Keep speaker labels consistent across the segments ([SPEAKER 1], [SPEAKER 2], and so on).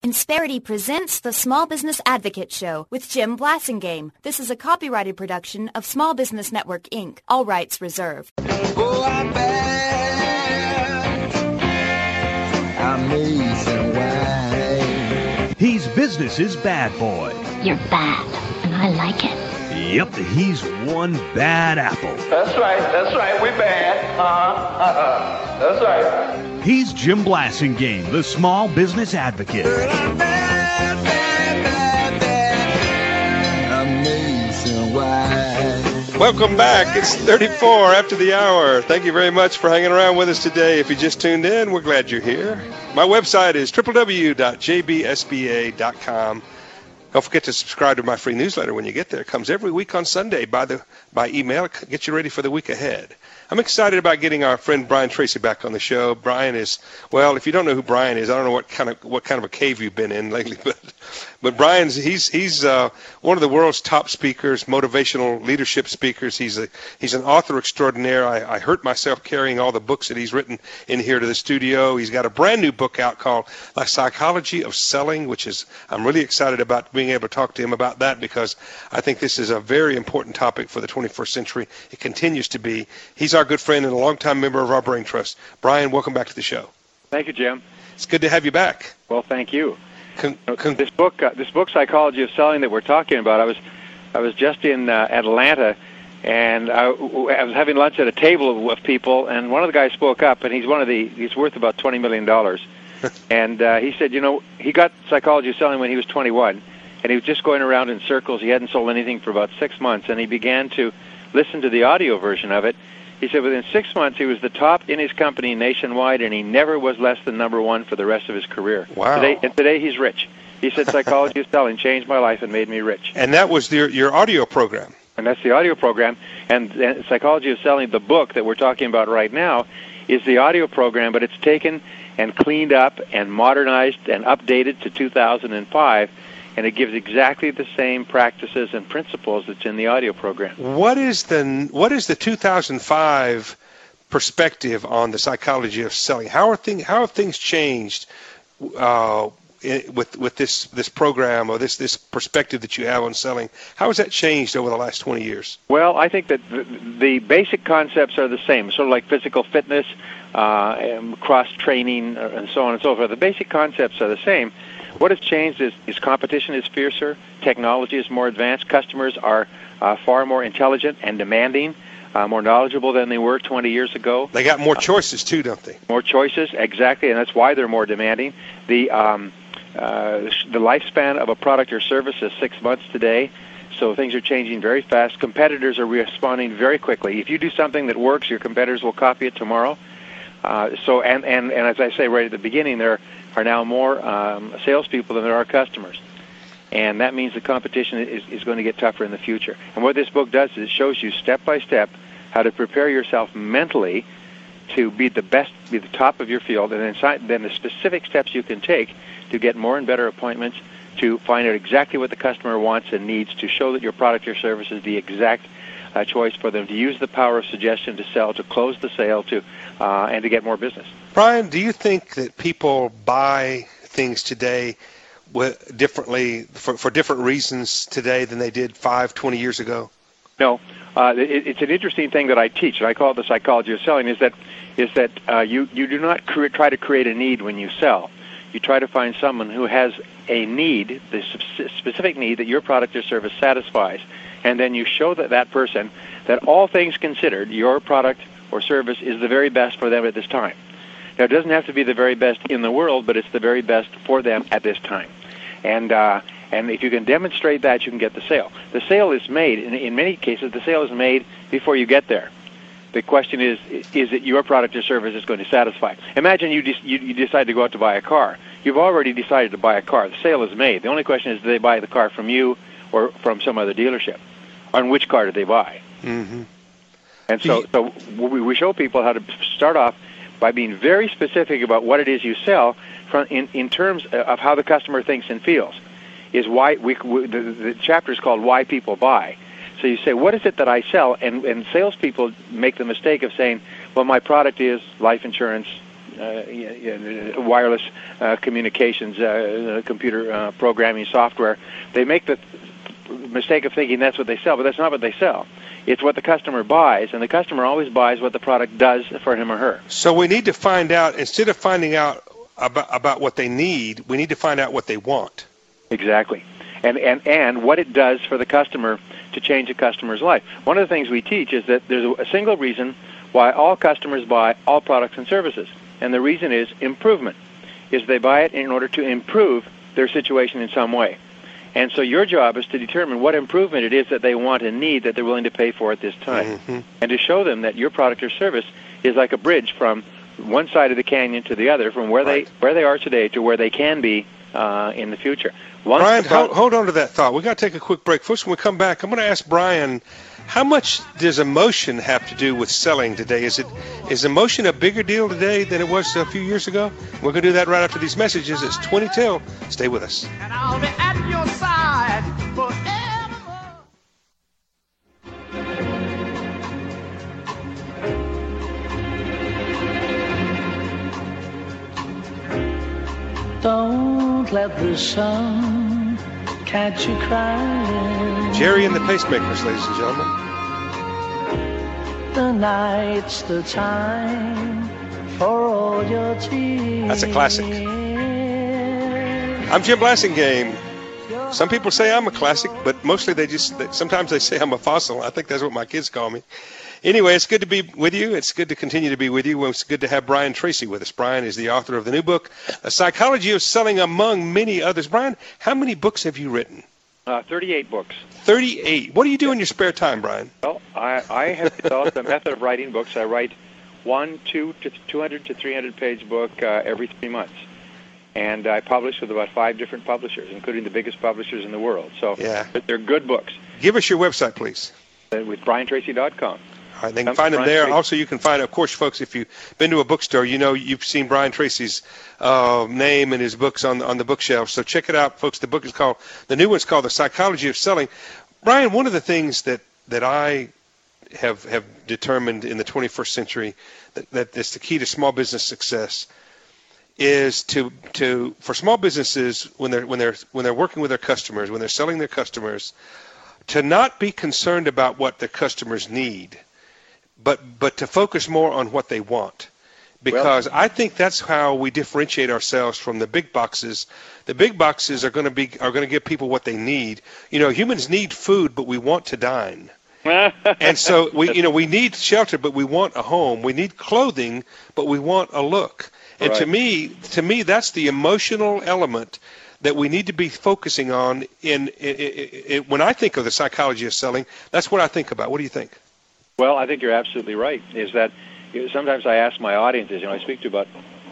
[SPEAKER 1] Insperity presents the Small Business Advocate Show with Jim Blasingame. This is a copyrighted production of Small Business Network, Inc. All rights reserved.
[SPEAKER 2] Oh, I'm bad. Amazing why.
[SPEAKER 3] He's business's bad boy.
[SPEAKER 4] You're bad, and I like it.
[SPEAKER 3] Yep, he's one bad apple.
[SPEAKER 5] That's right, we bad. That's right.
[SPEAKER 3] He's Jim Blasingame, the Small Business Advocate.
[SPEAKER 2] I'm bad, bad, bad, bad. Amazing why.
[SPEAKER 6] Welcome back. It's 34 after the hour. Thank you very much for hanging around with us today. If you just tuned in, we're glad you're here. My website is www.jbsba.com. Don't forget to subscribe to my free newsletter when you get there. It comes every week on Sunday by email. Get you ready for the week ahead. I'm excited about getting our friend Brian Tracy back on the show. Brian is, well, if you don't know who Brian is, I don't know what kind of a cave you've been in lately, but Brian's he's one of the world's top speakers, motivational leadership speakers. He's an author extraordinaire. I hurt myself carrying all the books that he's written in here to the studio. He's got a brand new book out called The Psychology of Selling, which is, I'm really excited about being able to talk to him about that because I think this is a very important topic for the 21st century. It continues to be. He's our good friend and a longtime member of our Brain Trust. Brian, welcome back to the show.
[SPEAKER 7] Thank you, Jim.
[SPEAKER 6] It's good to have you back.
[SPEAKER 7] Well, thank you. This book, Psychology of Selling, that we're talking about, I was just in Atlanta, and I was having lunch at a table of people, and one of the guys spoke up, and he's worth about $20 million. And he said, he got Psychology of Selling when he was 21, and he was just going around in circles. He hadn't sold anything for about 6 months, and he began to listen to the audio version of it. He said within 6 months he was the top in his company nationwide, and he never was less than number one for the rest of his career.
[SPEAKER 6] Wow.
[SPEAKER 7] Today he's rich. He said Psychology of Selling changed my life and made me rich.
[SPEAKER 6] And that was your audio program.
[SPEAKER 7] And that's the audio program. And Psychology of Selling, the book that we're talking about right now, is the audio program, but it's taken and cleaned up and modernized and updated to 2005. And it gives exactly the same practices and principles that's in the audio program.
[SPEAKER 6] What is the 2005 perspective on the psychology of selling? How have things changed with this program or this perspective that you have on selling? How has that changed over the last 20 years?
[SPEAKER 7] Well, I think that the basic concepts are the same, sort of like physical fitness, cross-training, and so on and so forth. The basic concepts are the same. What has changed is competition is fiercer, technology is more advanced, customers are far more intelligent and demanding, more knowledgeable than they were 20 years ago.
[SPEAKER 6] They got more choices too, don't they?
[SPEAKER 7] More choices, exactly, and that's why they're more demanding. The lifespan of a product or service is 6 months today, so things are changing very fast. Competitors are responding very quickly. If you do something that works, your competitors will copy it tomorrow. And as I say right at the beginning, there are now more salespeople than there are customers. And that means the competition is going to get tougher in the future. And what this book does is it shows you step by step how to prepare yourself mentally to be the best, be the top of your field, and then the specific steps you can take to get more and better appointments, to find out exactly what the customer wants and needs, to show that your product or service is the exact choice for them, to use the power of suggestion to sell, to close the sale, and to get more business.
[SPEAKER 6] Brian, do you think that people buy things today differently for different reasons today than they did 5-20 years ago?
[SPEAKER 7] No. It's an interesting thing that I teach, and I call it the psychology of selling, is that you do not try to create a need when you sell. You try to find someone who has a need, the specific need that your product or service satisfies, and then you show that person that all things considered, your product or service is the very best for them at this time. Now, it doesn't have to be the very best in the world, but it's the very best for them at this time. And if you can demonstrate that, you can get the sale. The sale is made, in many cases, the sale is made before you get there. The question is it your product or service is going to satisfy? Imagine you decide to go out to buy a car. You've already decided to buy a car. The sale is made. The only question is, do they buy the car from you or from some other dealership? On which car did they buy?
[SPEAKER 6] Mm-hmm.
[SPEAKER 7] And so we show people how to start off by being very specific about what it is you sell in terms of how the customer thinks and feels. Is why the chapter is called Why People Buy. So you say, what is it that I sell? And salespeople make the mistake of saying, well, my product is life insurance, wireless communications, computer programming software. They make the mistake of thinking that's what they sell, but that's not what they sell. It's what the customer buys, and the customer always buys what the product does for him or her.
[SPEAKER 6] So we need to find out, instead of finding out about what they need, we need to find out what they want.
[SPEAKER 7] Exactly. And what it does for the customer to change a customer's life. One of the things we teach is that there's a single reason why all customers buy all products and services, and the reason is improvement, is they buy it in order to improve their situation in some way. And so your job is to determine what improvement it is that they want and need that they're willing to pay for at this time, and to show them that your product or service is like a bridge from one side of the canyon to the other, from where they are today to where they can be in the future.
[SPEAKER 6] Brian, hold on to that thought. We've got to take a quick break. First, when we come back, I'm going to ask Brian, how much does emotion have to do with selling today? Is emotion a bigger deal today than it was a few years ago? We're going to do that right after these messages. It's 20 till. Stay with us.
[SPEAKER 2] And I'll be at your side forevermore.
[SPEAKER 8] Don't let the sun catch you crying.
[SPEAKER 6] Jerry and the Pacemakers, ladies and gentlemen.
[SPEAKER 8] The night's the time for all your tears.
[SPEAKER 6] That's a classic. I'm Jim Blasingame. Some people say I'm a classic, but mostly sometimes they say I'm a fossil. I think that's what my kids call me. Anyway, it's good to be with you. It's good to continue to be with you. It's good to have Brian Tracy with us. Brian is the author of the new book, A Psychology of Selling, among many others. Brian, how many books have you written?
[SPEAKER 7] 38 books.
[SPEAKER 6] 38. What do you do in your spare time, Brian?
[SPEAKER 7] Well, I have developed a method of writing books. I write 200 to 300 page book every 3 months. And I publish with about 5 different publishers, including the biggest publishers in the world. So they're good books.
[SPEAKER 6] Give us your website, please.
[SPEAKER 7] With BrianTracy.com.
[SPEAKER 6] All right, they can find them there. Also, you can find, of course, folks, if you've been to a bookstore, you know you've seen Brian Tracy's name and his books on the bookshelf. So check it out, folks. The new one's called The Psychology of Selling. Brian, one of the things that I have determined in the 21st century that is the key to small business success is for small businesses when they're working with their customers, when they're selling their customers, to not be concerned about what the customers need, but to focus more on what they want. Because I think that's how we differentiate ourselves from the big boxes. The big boxes are going to give people what they need. You know, humans need food, but we want to dine. And so we need shelter, but we want a home. We need clothing, but we want a look. And to me, that's the emotional element that we need to be focusing on. When I think of the psychology of selling, that's what I think about. What do you think?
[SPEAKER 7] Well, I think you're absolutely right. Is that sometimes I ask my audiences, I speak to about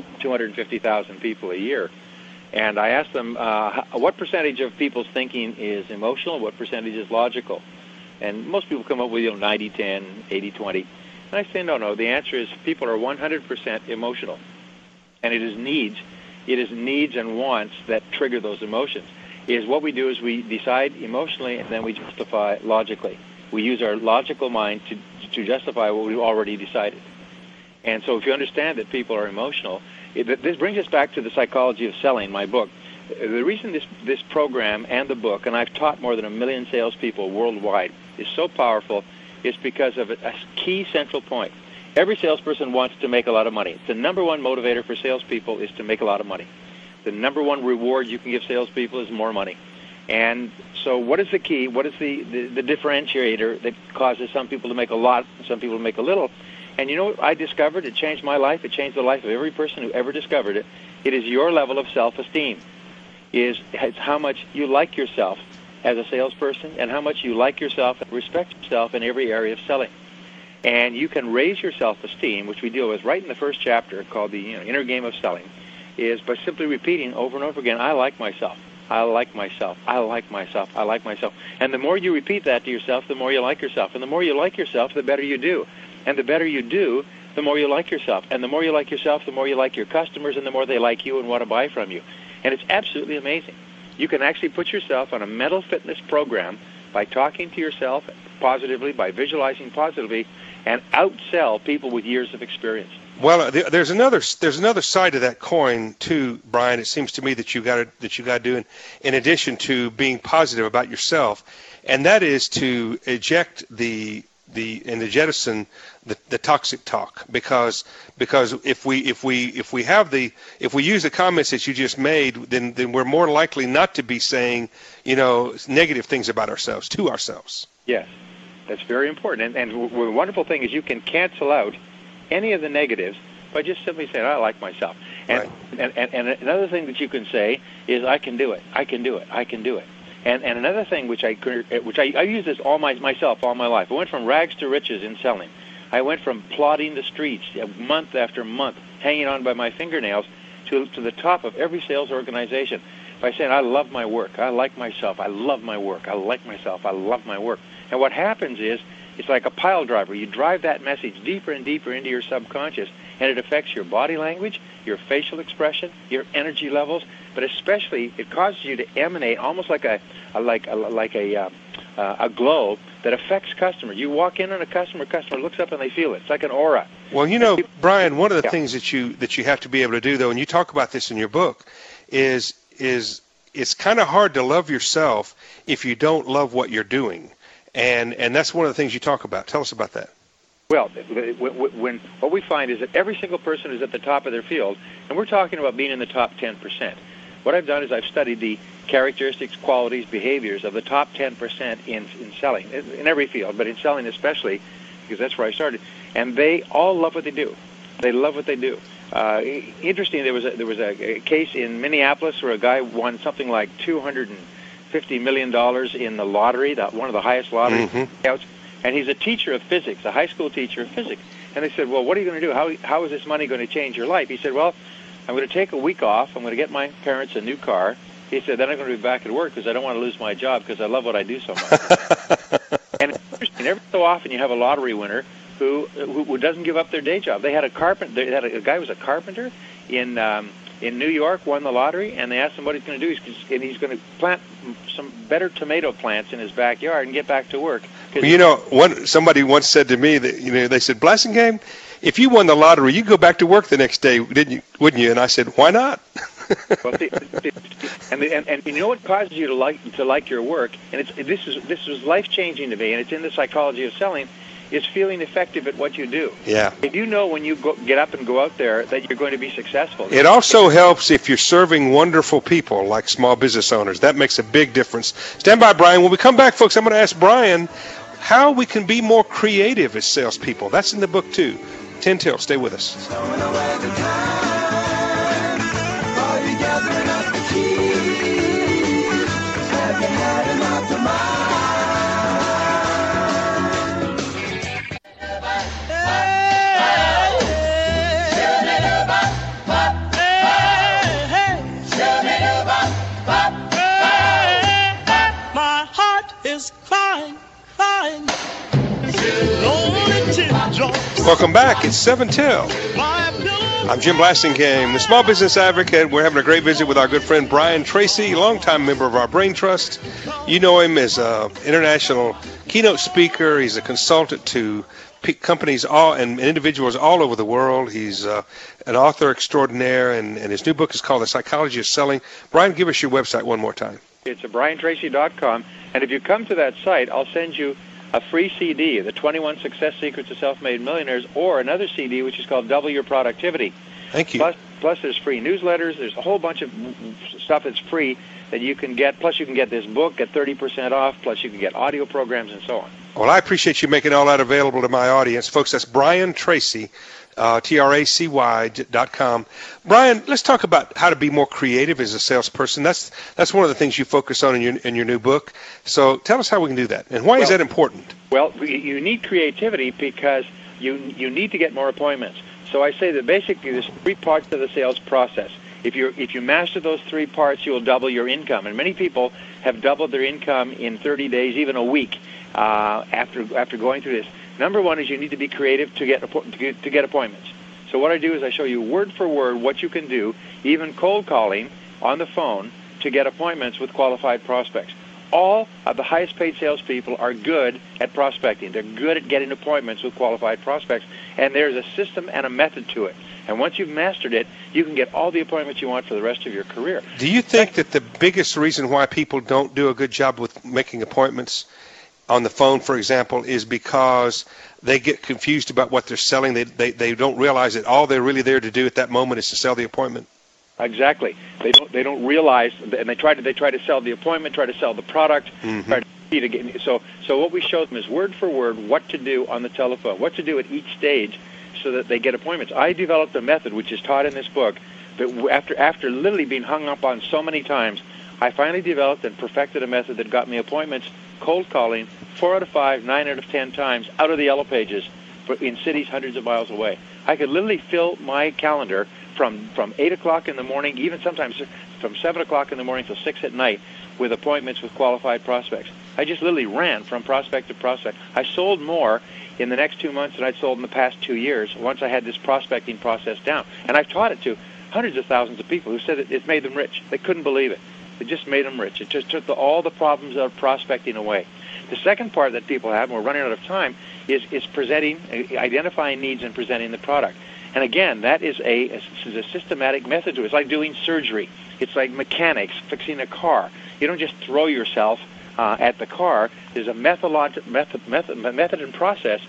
[SPEAKER 7] 250,000 people a year, and I ask them what percentage of people's thinking is emotional, what percentage is logical. And most people come up with 90-10, 80-20. And I say, no, the answer is people are 100% emotional. And it is needs and wants that trigger those emotions. What we do is we decide emotionally and then we justify logically. We use our logical mind to justify what we've already decided. And so if you understand that people are emotional, this brings us back to The Psychology of Selling, my book. The reason this program and the book, and I've taught more than 1 million salespeople worldwide, is so powerful is because of a key central point. Every salesperson wants to make a lot of money. The number one motivator for salespeople is to make a lot of money. The number one reward you can give salespeople is more money. And so what is the key? What is the differentiator that causes some people to make a lot and some people to make a little? And you know what I discovered? It changed my life. It changed the life of every person who ever discovered it. It is your level of self-esteem. It's how much you like yourself as a salesperson and how much you like yourself and respect yourself in every area of selling. And you can raise your self-esteem, which we deal with right in the first chapter called the Inner Game of Selling, is by simply repeating over and over again, I like myself. I like myself. I like myself. I like myself. And the more you repeat that to yourself, the more you like yourself. And the more you like yourself, the better you do. And the better you do, the more you like yourself. And the more you like yourself, the more you like your customers, and the more they like you and want to buy from you. And it's absolutely amazing. You can actually put yourself on a mental fitness program by talking to yourself positively, by visualizing positively, and outsell people with years of experience.
[SPEAKER 6] Well, there's another side to that coin too, Brian. It seems to me that you got to do in addition to being positive about yourself, and that is to eject and to jettison the toxic talk, because if we use the comments that you just made, then we're more likely not to be saying negative things about ourselves to ourselves.
[SPEAKER 7] Yes, that's very important. And the wonderful thing is you can cancel out any of the negatives by just simply saying, I like myself. And,
[SPEAKER 6] right.
[SPEAKER 7] and another thing that you can say is, I can do it. I can do it. I can do it. And another thing which I use this myself all my life. I went from rags to riches in selling. I went from plodding the streets month after month, hanging on by my fingernails, to the top of every sales organization by saying, I love my work. I like myself. I love my work. I like myself. I love my work. And what happens is, it's like a pile driver. You drive that message deeper and deeper into your subconscious, and it affects your body language, your facial expression, your energy levels, but especially it causes you to emanate almost like a glow that affects customers. You walk in on a customer looks up and they feel it. It's like an aura.
[SPEAKER 6] Well, Brian, one of the things that you have to be able to do, though, and you talk about this in your book, is it's kind of hard to love yourself if you don't love what you're doing. And that's one of the things you talk about. Tell us about that.
[SPEAKER 7] Well, when what we find is that every single person is at the top of their field, and we're talking about being in the top 10%. What I've done is I've studied the characteristics, qualities, behaviors of the top 10% in selling, in every field, but in selling especially, because that's where I started. And they all love what they do. They love what they do. Interesting, there was a case in Minneapolis where a guy won something like $250 million in the lottery, one of the highest lottery payouts, and he's a teacher of physics, a high school teacher of physics. And they said, well, what are you going to do? How is this money going to change your life? He said, well, I'm going to take a week off. I'm going to get my parents a new car. He said, then I'm going to be back at work because I don't want to lose my job because I love what I do so much. And it's interesting. Every so often you have a lottery winner who doesn't give up their day job. They had a a guy who was a carpenter in New York, won the lottery, and they asked him what he's going to do. He's going to plant some better tomato plants in his backyard and get back to work.
[SPEAKER 6] Somebody once said to me that they said, Blassingame, if you won the lottery, you'd go back to work the next day, wouldn't you? And I said, why not?
[SPEAKER 7] Well, and you know what causes you to like your work, and this was life changing to me, and it's in the psychology of selling, is feeling effective at what you do.
[SPEAKER 6] Yeah.
[SPEAKER 7] If you know when you get up and go out there that you're going to be successful.
[SPEAKER 6] It also helps if you're serving wonderful people like small business owners. That makes a big difference. Stand by, Brian. When we come back, folks, I'm going to ask Brian how we can be more creative as salespeople. That's in the book, too. 10 till. Stay with us. Welcome back. It's 7 till. I'm Jim Blassingame, the Small Business Advocate. We're having a great visit with our good friend Brian Tracy, longtime member of our Brain Trust. You know him as an international keynote speaker. He's a consultant to companies and individuals all over the world. He's an author extraordinaire, and his new book is called The Psychology of Selling. Brian, give us your website one more time. It's
[SPEAKER 7] briantracy.com, and if you come to that site, I'll send you a free CD, The 21 Success Secrets of Self-Made Millionaires, or another CD which is called Double Your Productivity.
[SPEAKER 6] Thank you.
[SPEAKER 7] Plus there's free newsletters. There's a whole bunch of stuff that's free that you can get. Plus you can get this book, get 30% off. Plus you can get audio programs and so on.
[SPEAKER 6] Well, I appreciate you making all that available to my audience. Folks, that's Brian Tracy, TRACY.com. Brian, let's talk about how to be more creative as a salesperson. That's one of the things you focus on in your new book. So tell us how we can do that, and why is that important?
[SPEAKER 7] Well, you need creativity because you need to get more appointments. So I say that basically there's 3 parts to the sales process. If you master those 3 parts, you'll double your income. And many people have doubled their income in 30 days, even a week, after going through this. Number 1 is you need to be creative to get appointments. So what I do is I show you word for word what you can do, even cold calling on the phone, to get appointments with qualified prospects. all of the highest paid salespeople are good at prospecting. They're good at getting appointments with qualified prospects, and there's a system and a method to it. And once you've mastered it, you can get all the appointments you want for the rest of your career.
[SPEAKER 6] Do you think that the biggest reason why people don't do a good job with making appointments on the phone, for example, is because they get confused about what they're selling? They don't realize that all they're really there to do at that moment is to sell the appointment?
[SPEAKER 7] Exactly. They don't realize, and they try to sell the appointment, try to sell the product.
[SPEAKER 6] Mm-hmm.
[SPEAKER 7] So what we show them is word for word what to do on the telephone, what to do at each stage, so that they get appointments. I developed a method which is taught in this book that after literally being hung up on so many times, I finally developed and perfected a method that got me appointments, cold calling, 4 out of 5, 9 out of 10 times out of the Yellow Pages, but in cities hundreds of miles away. I could literally fill my calendar from 8 o'clock in the morning, even sometimes from 7 o'clock in the morning till 6 at night, with appointments with qualified prospects. I just literally ran from prospect to prospect. I sold more in the next 2 months than I'd sold in the past 2 years once I had this prospecting process down. And I've taught it to hundreds of thousands of people who said that it made them rich. They couldn't believe it. It just made them rich. It just took all the problems of prospecting away. The second part that people have, and we're running out of time, is presenting, identifying needs and presenting the product. And again, that is a systematic method to it. It's like doing surgery. It's like mechanics, fixing a car. You don't just throw yourself at the car. There's a method and process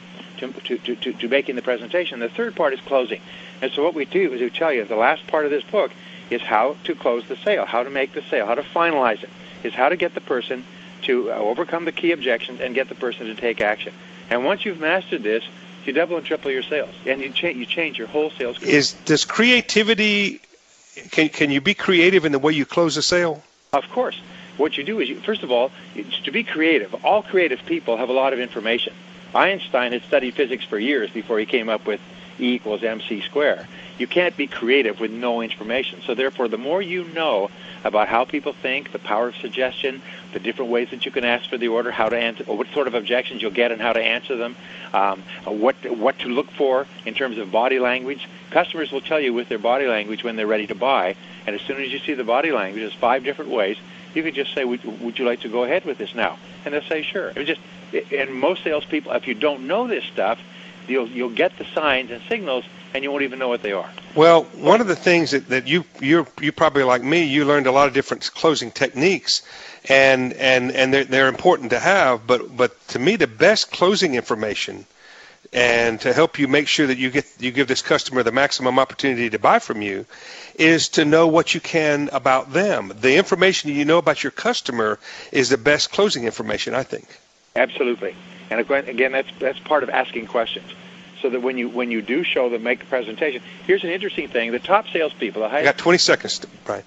[SPEAKER 7] to making the presentation. The third part is closing. And so what we do is we tell you the last part of this book is how to close the sale, how to make the sale, how to finalize it, is how to get the person to overcome the key objections and get the person to take action. And once you've mastered this, you double and triple your sales, and you change your whole sales career.
[SPEAKER 6] Does creativity, can you be creative in the way you close a sale?
[SPEAKER 7] Of course. What you do is, first of all, to be creative, all creative people have a lot of information. Einstein had studied physics for years before he came up with E equals MC squared. You can't be creative with no information. So therefore, the more you know about how people think, the power of suggestion, the different ways that you can ask for the order, how to answer, or what sort of objections you'll get and how to answer them, what to look for in terms of body language. Customers will tell you with their body language when they're ready to buy, and as soon as you see the body language, there's 5 different ways. You can just say, would you like to go ahead with this now? And they'll say, sure. And most salespeople, if you don't know this stuff, you'll get the signs and signals, and you won't even know what they are.
[SPEAKER 6] Well, one of the things that you probably, like me, you learned a lot of different closing techniques, and they're important to have. But to me, the best closing information, and to help you make sure that you give this customer the maximum opportunity to buy from you, is to know what you can about them. The information you know about your customer is the best closing information, I think.
[SPEAKER 7] Absolutely. And again, that's part of asking questions. So that when you do show them, make a presentation. Here's an interesting thing: the top salespeople, the highest.
[SPEAKER 6] I got 20 seconds, Brian.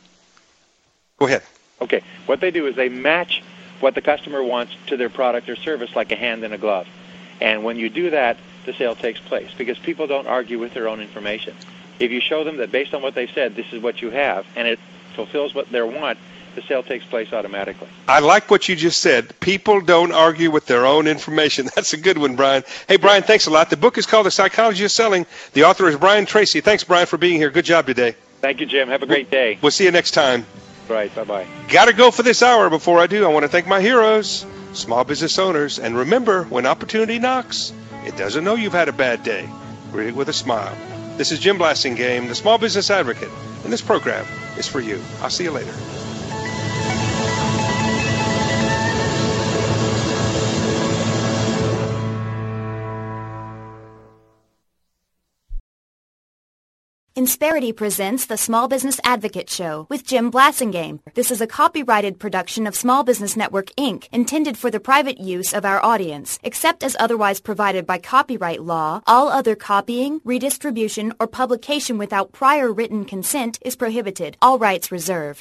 [SPEAKER 6] Go ahead.
[SPEAKER 7] Okay. What they do is they match what the customer wants to their product or service like a hand in a glove. And when you do that, the sale takes place because people don't argue with their own information. If you show them that based on what they said, this is what you have, and it fulfills what they want, the sale takes place automatically. I
[SPEAKER 6] like what you just said. People don't argue with their own information. That's a good one, Brian. Hey, Brian, thanks a lot. The book is called The Psychology of Selling. The author is Brian Tracy. Thanks, Brian, for being here. Good job today.
[SPEAKER 7] Thank you, Jim. Have a great day.
[SPEAKER 6] We'll see you next time.
[SPEAKER 7] Right. Bye-bye.
[SPEAKER 6] Got to go for this hour. Before I do, I want to thank my heroes, small business owners. And remember, when opportunity knocks, it doesn't know you've had a bad day. Greet it with a smile. This is Jim Blasingame, the Small Business Advocate, and this program is for you. I'll see you later.
[SPEAKER 1] Insperity presents the Small Business Advocate Show with Jim Blasingame. This is a copyrighted production of Small Business Network, Inc., intended for the private use of our audience. Except as otherwise provided by copyright law, all other copying, redistribution, or publication without prior written consent is prohibited. All rights reserved.